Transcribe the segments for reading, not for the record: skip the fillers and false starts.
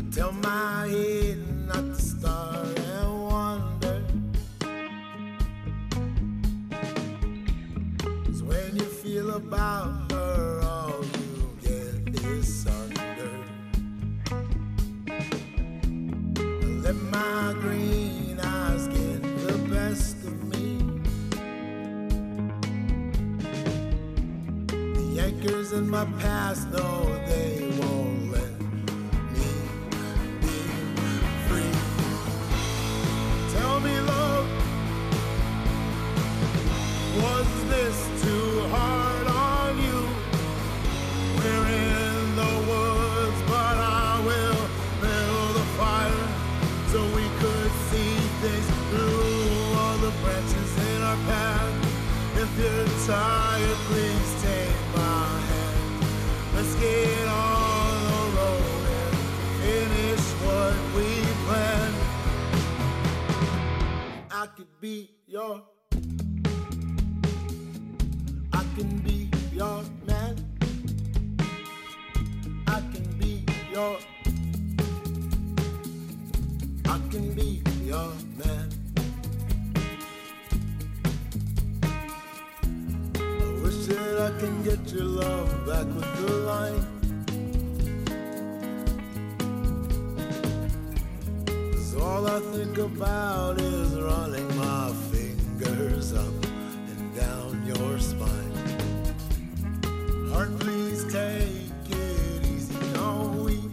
Tell my head not to start and wonder. 'Cause when you feel about her, all you get is thunder. Let my green eyes get the best of me. The anchors in my past, no, they won't let me be free. Tell me, love, was this too hard on you? We're in the woods, but I will build a fire so we could see things through all the branches in our path. If you're tired, please take my hand. Let's get on the road and finish what we planned. I could be your, I can be your man. I can be your, I can be your man. I wish that I can get your love back with the line. 'Cause all I think about is running my fingers up and down your spine. Heart, please take it easy, don't weep.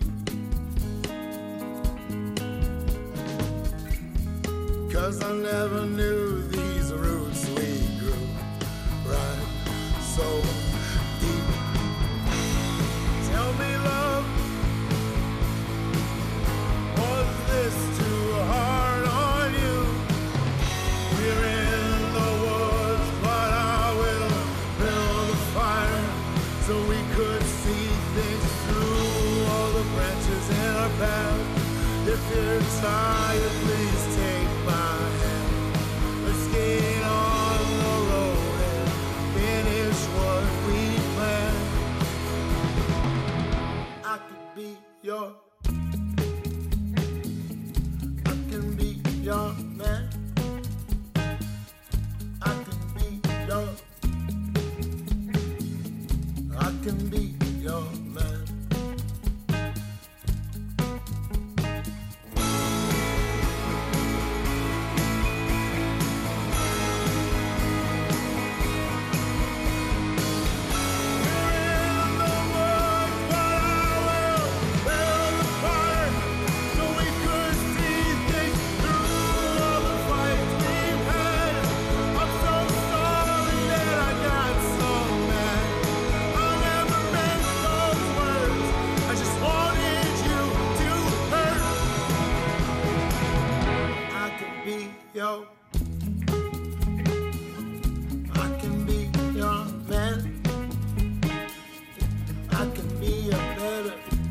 'Cause I never knew these roots we grew right so deep. Tell me, love, was this too hard on you? We're in the woods, but I will build a fire so we could see things through all the branches in our path. If you're tired, please take my hand. Let's get on the road and finish what we planned. I could be your, I can be your man. I can be your, I can be your man. Yo, I can be your man. I can be a better,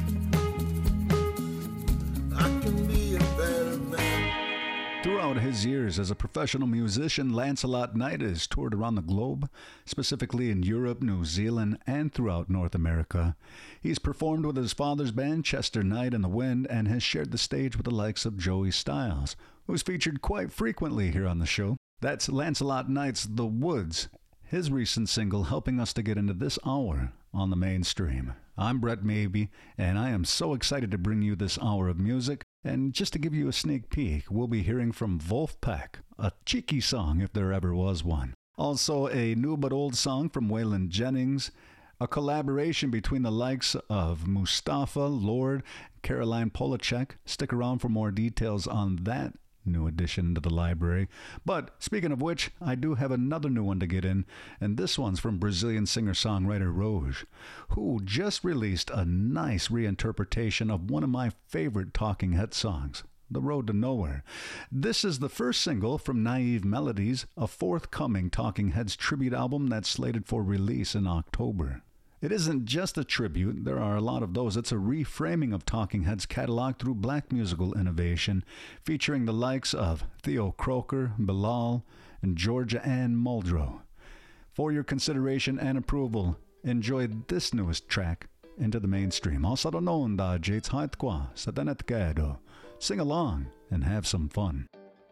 I can be a better man. Throughout his years as a professional musician, Lancelot Knight has toured around the globe, specifically in Europe, New Zealand, and throughout North America. He's performed with his father's band, Chester Knight and the Wind, and has shared the stage with the likes of Joey Styles, who's featured quite frequently here on the show. That's Lancelot Knight's The Woods, his recent single helping us to get into this hour on the mainstream. I'm Brett Mabey, and I am so excited to bring you this hour of music. And just to give you a sneak peek, we'll be hearing from Wolfpack, a cheeky song if there ever was one. Also, a new but old song from Waylon Jennings, a collaboration between the likes of Mustafa, Lord, Caroline Polachek. Stick around for more details on that new addition to the library. But speaking of which, I do have another new one to get in, and this one's from Brazilian singer-songwriter Rouge, who just released a nice reinterpretation of one of my favorite Talking Heads songs, The Road to Nowhere. This is the first single from Naive Melodies, a forthcoming Talking Heads tribute album that's slated for release in October. It isn't just a tribute, there are a lot of those. It's a reframing of Talking Heads' catalog through black musical innovation, featuring the likes of Theo Croker, Bilal, and Georgia Ann Muldrow. For your consideration and approval, enjoy this newest track into the mainstream. Also known da Jates Haitkwa sa Danet Gado. Sing along and have some fun.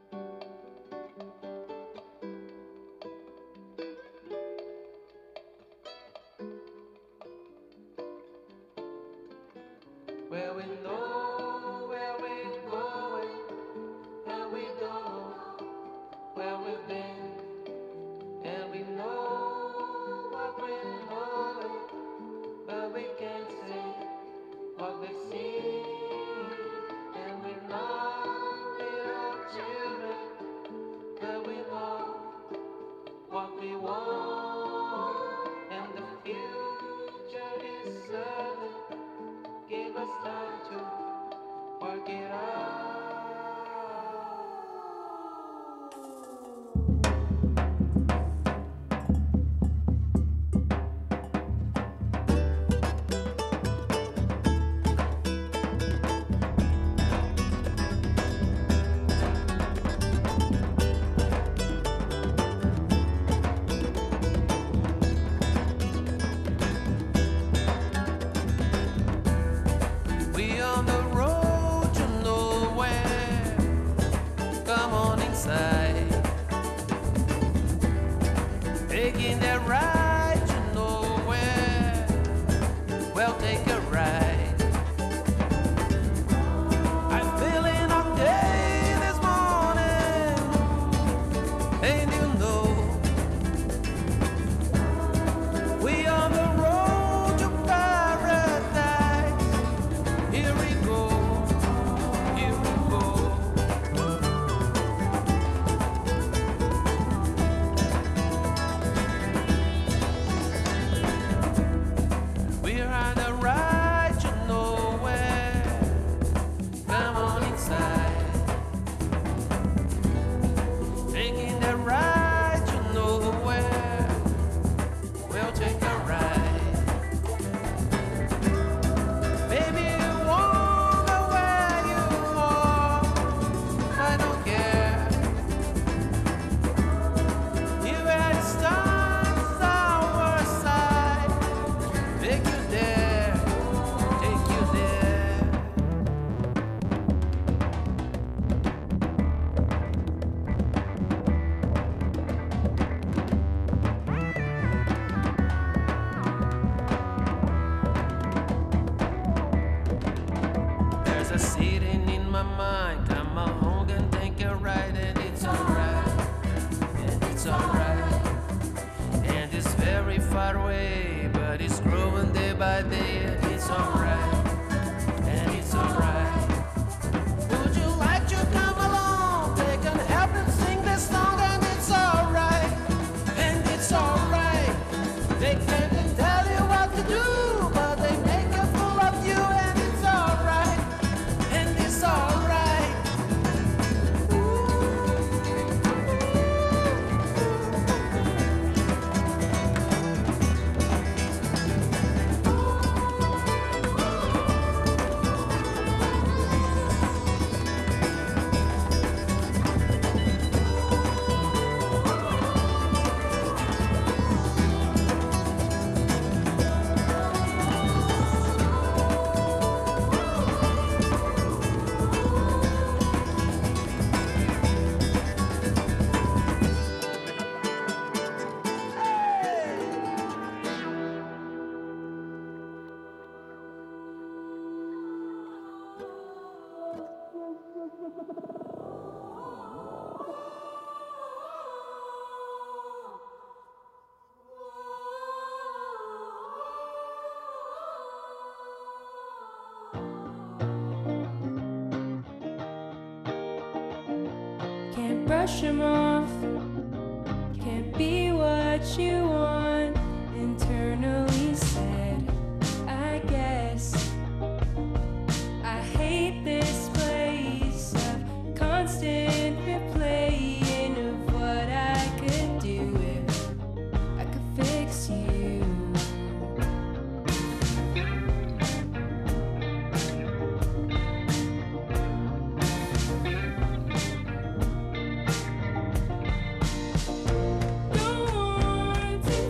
Brush him off. Can't be what you want. Internally said, I guess. I hate this place of constant replaying of what I could do if I could fix you. Don't want to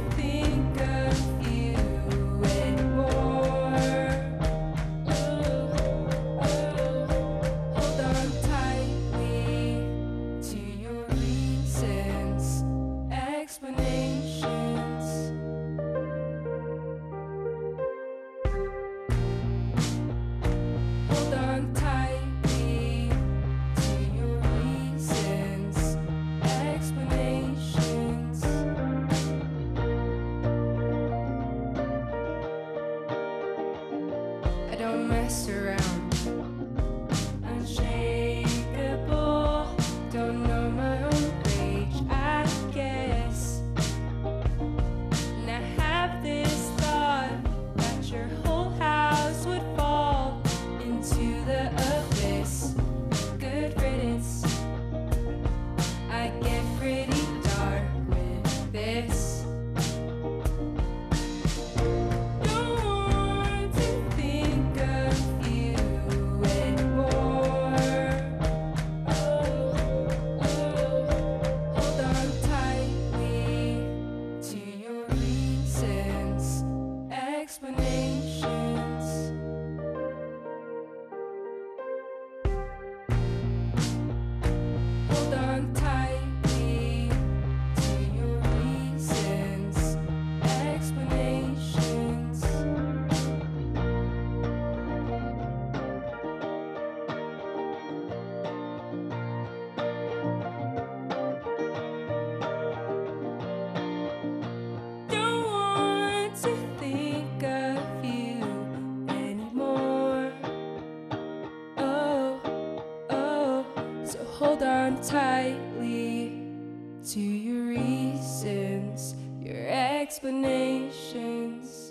on tightly to your reasons, your explanations.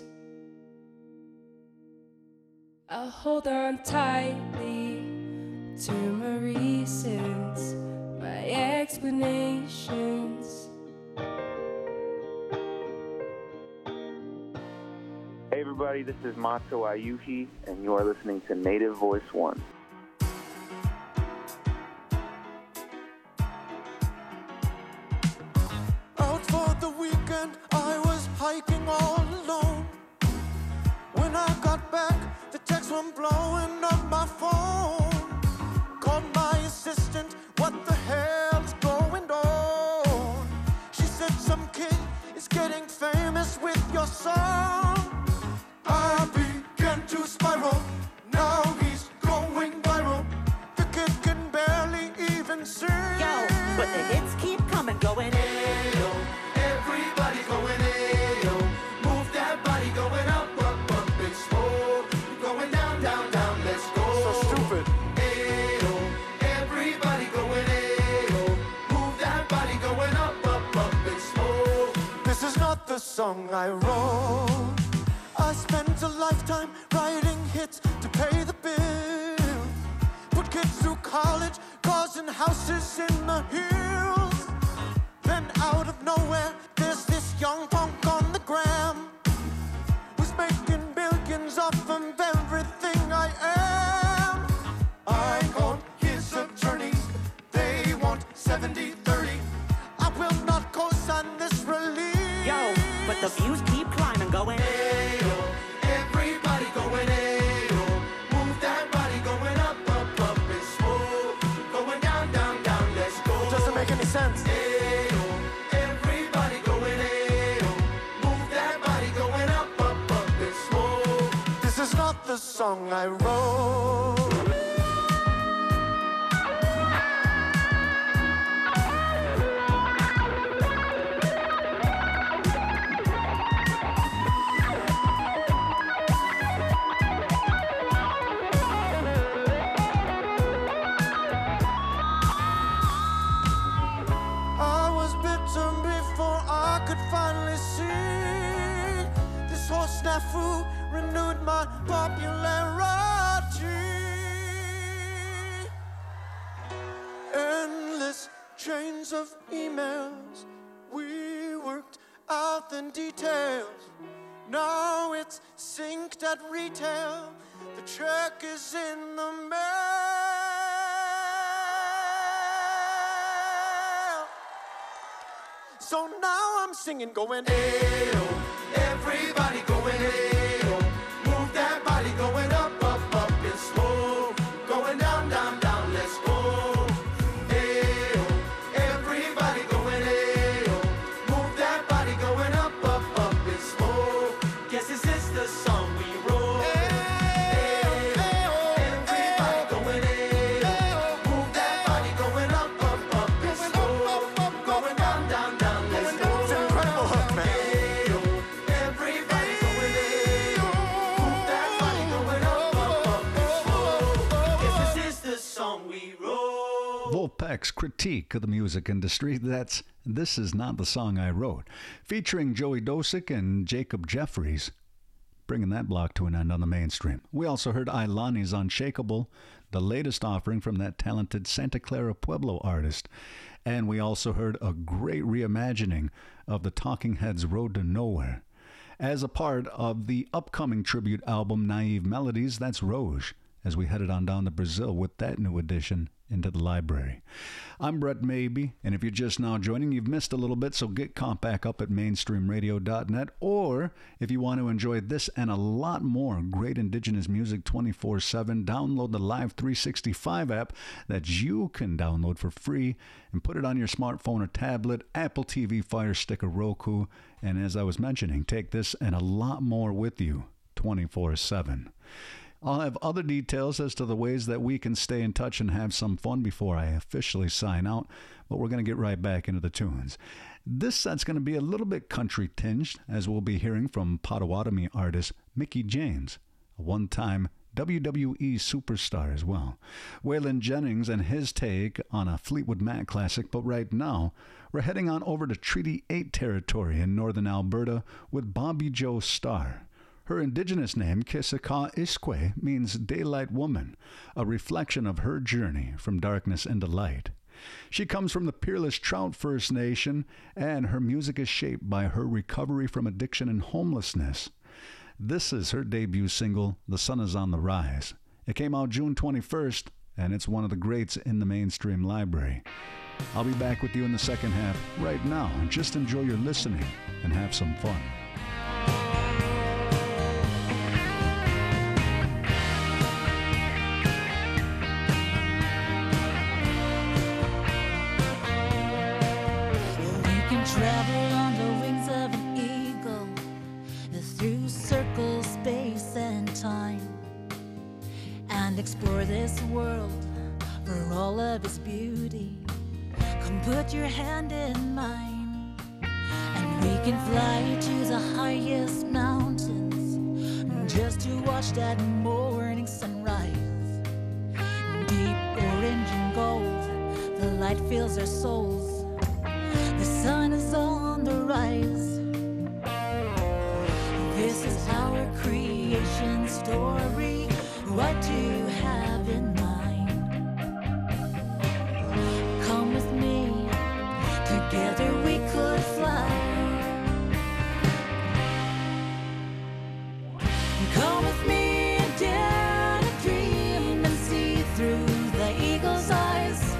I'll hold on tightly to my reasons, my explanations. Hey everybody, this is Mato Ayuhi, and you are listening to Native Voice One. Out for the weekend, I was hiking all alone. When I got back, the texts were blowing up my phone. Called my assistant, what the hell's going on? She said some kid is getting famous with your song. I began to spiral, now he's going viral. The kid can barely even sing. Yo, but the hits keep coming, going Ayo, everybody going ayo. Move that body going up, up, up, it's slow. Going down, down, down, let's go. So stupid. Ayo, everybody going ayo. Move that body going up, up, up, it's slow. This is not the song I wrote. I spent a lifetime writing hits to pay the bills. Put kids through college, causing houses in the hills. Then out of nowhere, there's this young punk on the gram who's making billions off of everything I am. I called his attorneys, they want 70-30. I will not co-sign this release. Yo, but the views keep climbing, going Ayo, everybody going ayo. Move that body going up, up, up, it's slow. Going down, down, down, let's go. It doesn't make any sense. Ayo, everybody going ayo. Move that body going up, up, up, it's slow. This is not the song I wrote. I was bitten before I could finally see. This whole snafu renewed my popularity. Endless chains of emails, we worked out the details. Now it's synced at retail, the check is in the mail. So now I'm singing, going ayo, everybody going ayo. Move that body going up, up, up, it's slow. Going down, down, down, let's go. Ayo, everybody going ayo. Move that body going up, up, up, it's slow. Guess this is the song we wrote. Ayo, everybody going ayo. Move that body going up, up, up, it's slow. Going down, down, down, let's go. It's an incredible hook, man. Ayo, everybody going ayo. Move that body going up, up, up, it's slow. Guess this is the song we wrote. Vulpec's critique of the music industry. That's This Is Not the Song I Wrote, featuring Joey Dosick and Jacob Jeffries, bringing that block to an end on the mainstream. We also heard Ailani's Unshakable, the latest offering from that talented Santa Clara Pueblo artist. And we also heard a great reimagining of the Talking Heads' Road to Nowhere. As a part of the upcoming tribute album Naive Melodies, that's Rouge, as we headed on down to Brazil with that new addition into the library. I'm Brett Maybe, and if you're just now joining, you've missed a little bit, so get caught back up at mainstreamradio.net, or if you want to enjoy this and a lot more great indigenous music 24/7, download the Live 365 app that you can download for free and put it on your smartphone or tablet, Apple TV, Fire Stick, or Roku, and as I was mentioning, take this and a lot more with you 24/7. I'll have other details as to the ways that we can stay in touch and have some fun before I officially sign out, but we're going to get right back into the tunes. This set's going to be a little bit country tinged, as we'll be hearing from Potawatomi artist Mickey James, a one-time WWE superstar as well. Waylon Jennings and his take on a Fleetwood Mac classic, but right now, we're heading on over to Treaty 8 territory in northern Alberta with Bobby Jo Starr. Her indigenous name, Kisaka Iskwe, means daylight woman, a reflection of her journey from darkness into light. She comes from the Peerless Trout First Nation, and her music is shaped by her recovery from addiction and homelessness. This is her debut single, The Sun Is on the Rise. It came out June 21st, and it's one of the greats in the mainstream library. I'll be back with you in the second half right now. Just enjoy your listening and have some fun. Travel on the wings of an eagle through circles, space, and time, and explore this world for all of its beauty. Come put your hand in mine, and we can fly to the highest mountains just to watch that morning sunrise. Deep orange and gold, the light fills our souls. The sun is on the rise. This is our creation story. What do you have in mind? Come with me, together we could fly. Come with me and dare to dream and see through the eagle's eyes.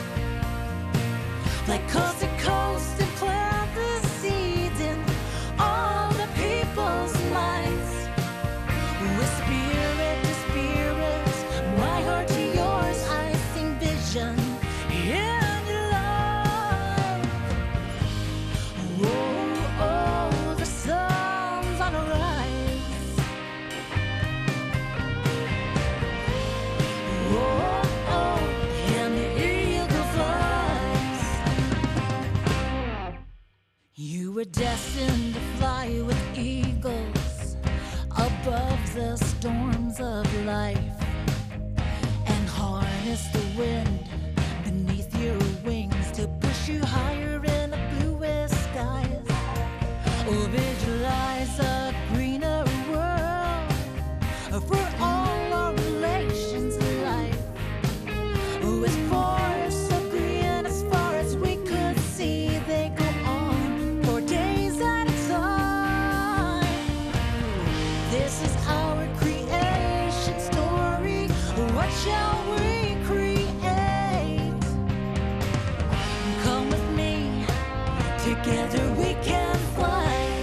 Like coast to coast and plant the seeds in all the people's minds. With spirit to spirit, my heart to yours, I sing vision in your love. Oh, oh, the sun's on the rise. Oh, oh, and the eagle flies. You were destined to fly with eagles above the storms of life and harness the wind beneath your wings to push you higher in the bluest skies. Oh, visualize a greener world for all our relations in life. With forests so green as far as we could see, they go on for days at a time. This is our creation story. What shall we create? Come with me, together we can fly.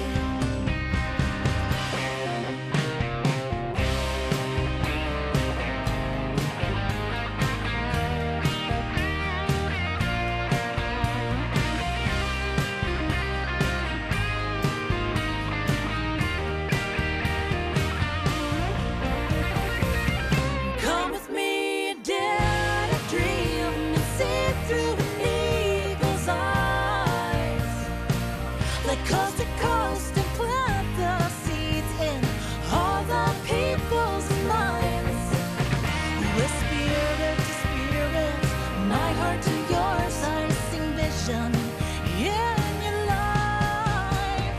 Come with me and dare to dream and see through an eagle's eyes. Like coast to coast and plant the seeds in all the people's minds. With spirit to spirit, my heart to yours, I sing vision in your life.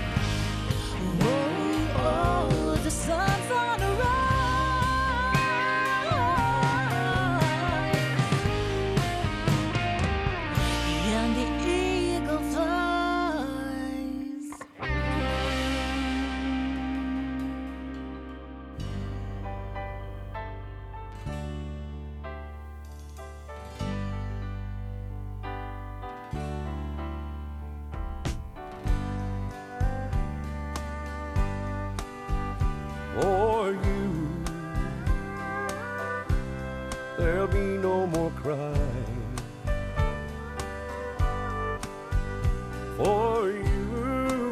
Oh, oh, the sun's on the rise. And the eagle flies. For you, there'll be no more crying. For you,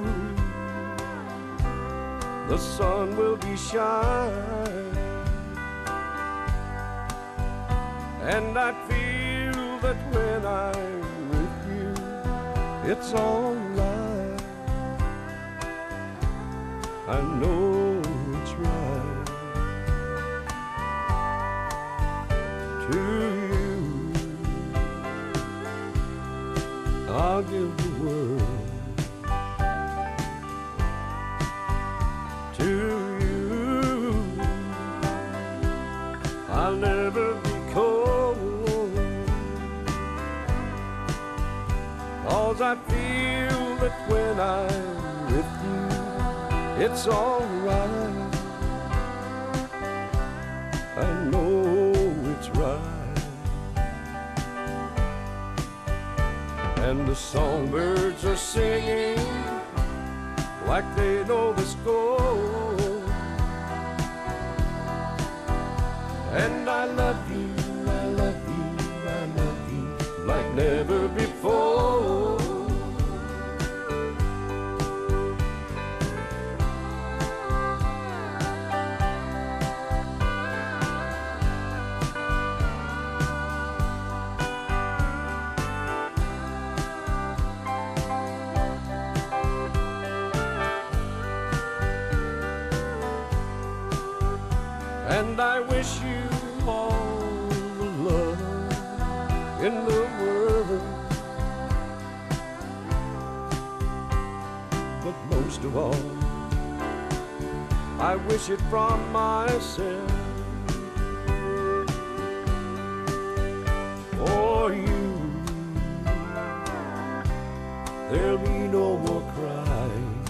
the sun will be shining, and I feel that when I'm with you, it's all right. I know it's right. that when I'm with you, it's alright. I know it's right. And the songbirds are singing like they know the score. And I love you, I love you, I love you like never before. And I wish you all the love in the world, but most of all, I wish it from myself. For you, there'll be no more crying.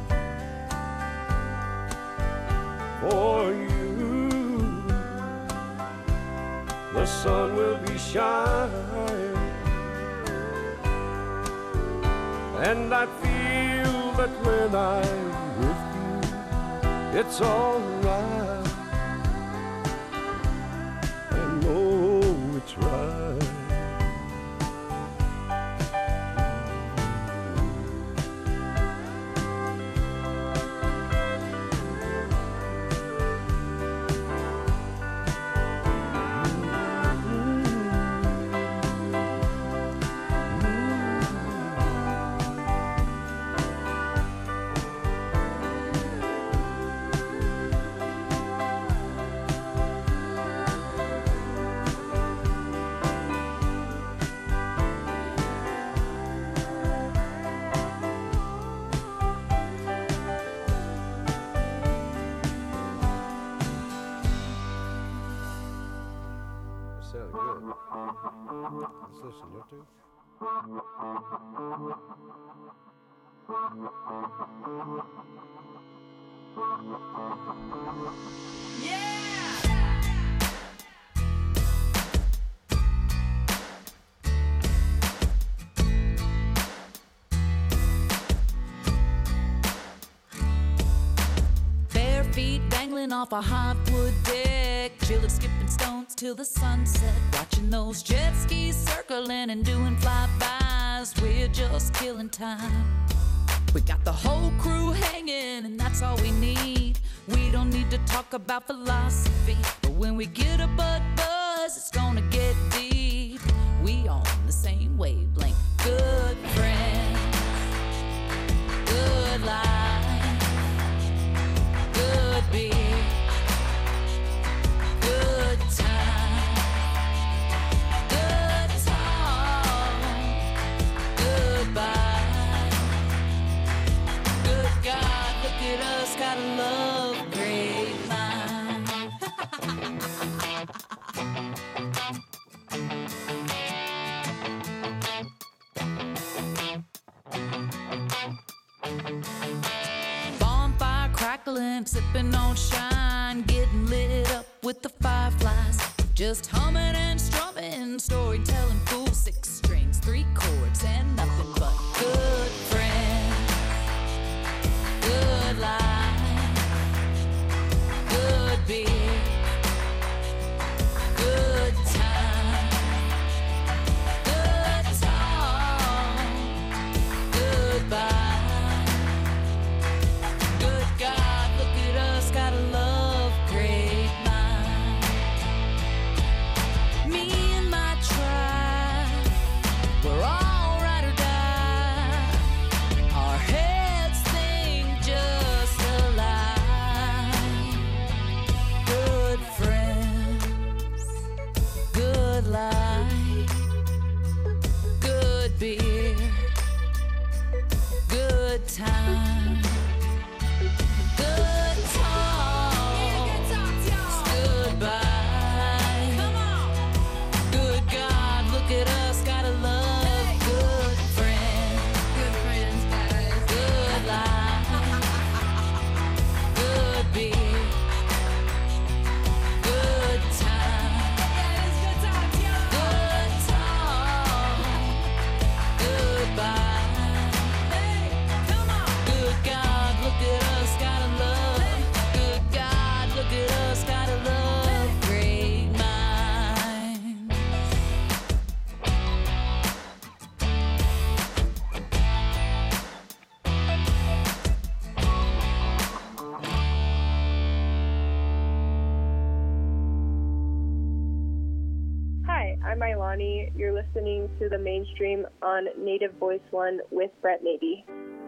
For you, the sun will be shining, and I feel that when I'm with you, it's alright. I know it's right. Sounded good. Let's listen, you two. Bare feet dangling off a hardwood deck, chilling, skipping stones till the sunset, watching those jet skis circling and doing flybys. We're just killing time. We got the whole crew hanging, and that's all we need. We don't need to talk about philosophy, but when we get a bud buzz, it's gonna get deep. We on the same wavelength. Good friends, good life, good beer, good time, good talk, goodbye. Good God, look at us, got a love great mind. Bonfire crackling, sipping on shine, getting lit up with the fireflies. Just humming and strumming, storytelling, cool 6 strings, 3 chords, and nothing but good friends, good life, good beer, good time, good talk, goodbye. Good God, look at us, got a love great mind. Me and my tribe, we're all ride or die. Our heads think just alike. Good friends, good life, good beer, good time, good talk, goodbye. Good God, look at us, got a love, good friends, I'm Ilani. You're listening to The Mainstream on Native Voice One with Brett Nady.